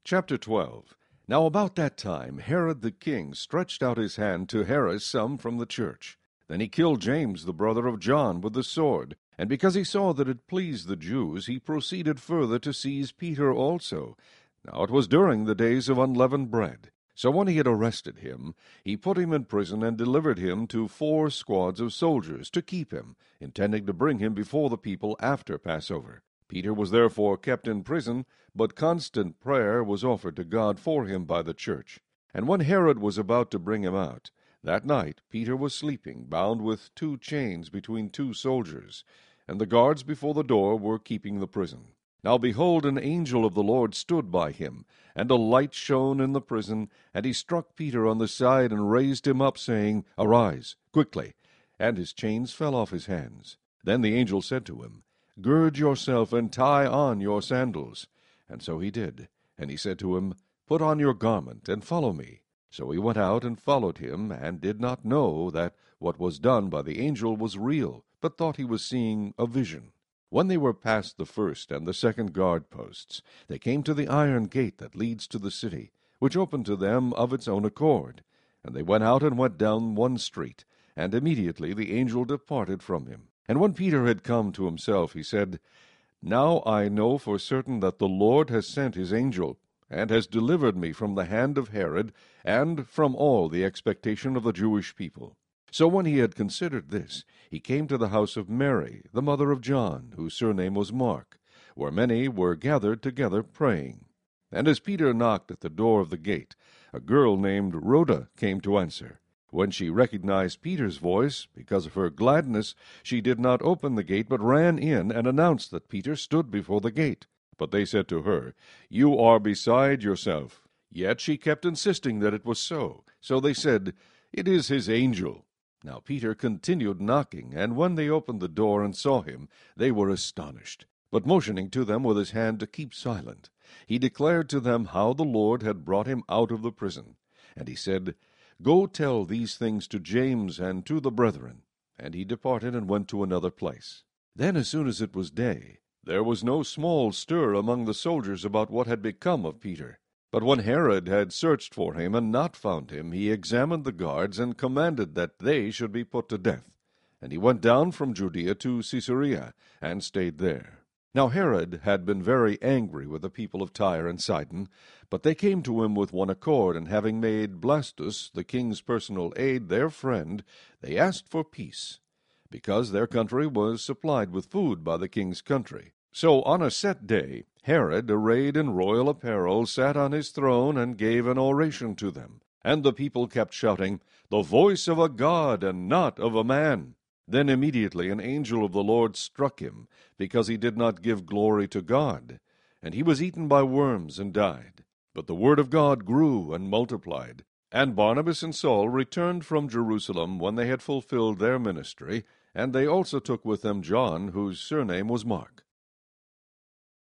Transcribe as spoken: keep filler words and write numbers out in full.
Chapter twelve. Now about that time Herod the king stretched out his hand to harass some from the church. Then he killed James the brother of John with the sword, and because he saw that it pleased the Jews, he proceeded further to seize Peter also. Now it was during the days of unleavened bread. So when he had arrested him, he put him in prison and delivered him to four squads of soldiers to keep him, intending to bring him before the people after Passover. Peter was therefore kept in prison, but constant prayer was offered to God for him by the church. And when Herod was about to bring him out, that night Peter was sleeping, bound with two chains between two soldiers, and the guards before the door were keeping the prison. Now behold, an angel of the Lord stood by him, and a light shone in the prison, and he struck Peter on the side and raised him up, saying, Arise, quickly. And his chains fell off his hands. Then the angel said to him, Gird yourself and tie on your sandals. And so he did. And he said to him, Put on your garment and follow me. So he went out and followed him, and did not know that what was done by the angel was real, but thought he was seeing a vision. When they were past the first and the second guard posts, they came to the iron gate that leads to the city, which opened to them of its own accord. And they went out and went down one street, and immediately the angel departed from him. And when Peter had come to himself, he said, Now I know for certain that the Lord has sent his angel, and has delivered me from the hand of Herod, and from all the expectation of the Jewish people. So when he had considered this, he came to the house of Mary, the mother of John, whose surname was Mark, where many were gathered together praying. And as Peter knocked at the door of the gate, a girl named Rhoda came to answer. When she recognized Peter's voice, because of her gladness, she did not open the gate, but ran in and announced that Peter stood before the gate. But they said to her, You are beside yourself. Yet she kept insisting that it was so. So they said, It is his angel. Now Peter continued knocking, and when they opened the door and saw him, they were astonished. But motioning to them with his hand to keep silent, he declared to them how the Lord had brought him out of the prison. And he said, Go tell these things to James and to the brethren. And he departed and went to another place. Then as soon as it was day, there was no small stir among the soldiers about what had become of Peter. But when Herod had searched for him and not found him, he examined the guards and commanded that they should be put to death. And he went down from Judea to Caesarea, and stayed there. Now Herod had been very angry with the people of Tyre and Sidon, but they came to him with one accord, and having made Blastus, the king's personal aide, their friend, they asked for peace, because their country was supplied with food by the king's country. So on a set day, Herod, arrayed in royal apparel, sat on his throne and gave an oration to them. And the people kept shouting, The voice of a god, and not of a man. Then immediately an angel of the Lord struck him, because he did not give glory to God. And he was eaten by worms and died. But the word of God grew and multiplied. And Barnabas and Saul returned from Jerusalem when they had fulfilled their ministry, and they also took with them John, whose surname was Mark.